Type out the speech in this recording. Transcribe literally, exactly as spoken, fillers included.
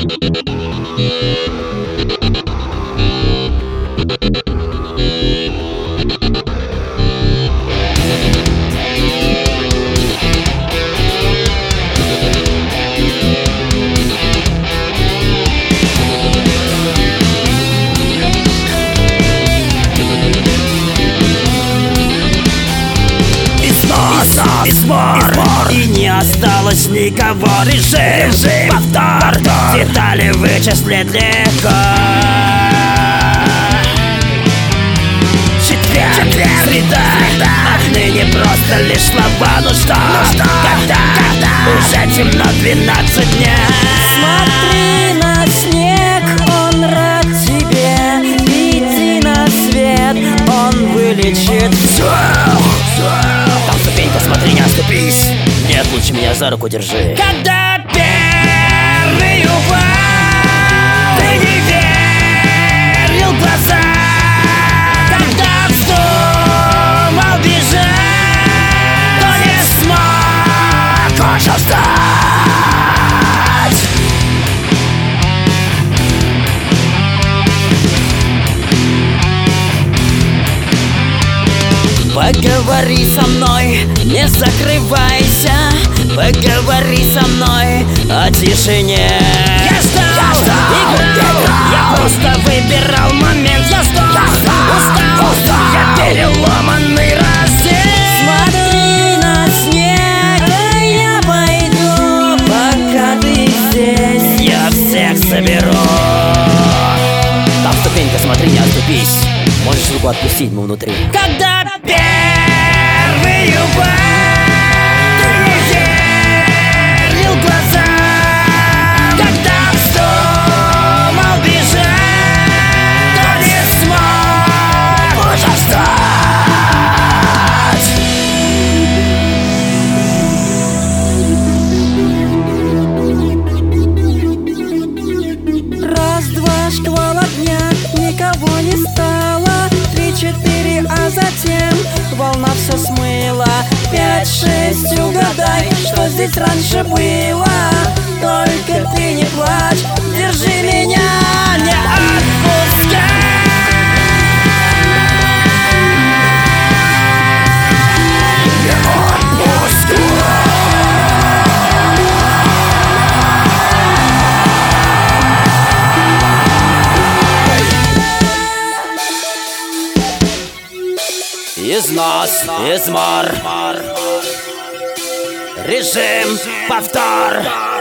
Измор, и не осталось никого. Режим, Режим повтор, повтор, детали вычислить легко. Четверг, Четверг среда, среда, отныне просто лишь слова. Ну что, ну что когда, когда уже темно двенадцать дня. Смотри на снег, он рад тебе. Иди на свет, он вылечит все. Там ступенька, смотри, не оступись. Нет, лучше меня за руку держи. Когда первый упал, ты не верил в глаза. Когда вздумал бежать, то не смог уже ждать. Поговори со мной, не закрывайся. Поговори со мной о тишине. Я ждал, я ждал, играл, играл. Я просто выбирал момент. Я ждал, я ждал, устал, устал. Я переломанный раздел. Смотри на снег, а я пойду, пока ты здесь. Я всех соберу. Там ступенька, смотри, не оступись. Можешь руку отпустить, мы внутри. Когда первый упал, ты не верил в глаза. Когда вздумал бежать, то не смог уже ждать. Раз-два, шквала дня, никого не стало. Три-четыре, а затем волна все смыла. Пять-шесть, угадай, что здесь раньше было. Только ты не плачь, держи меня, не отпускай. Не отпускай. Износ, измор, режим, повтор.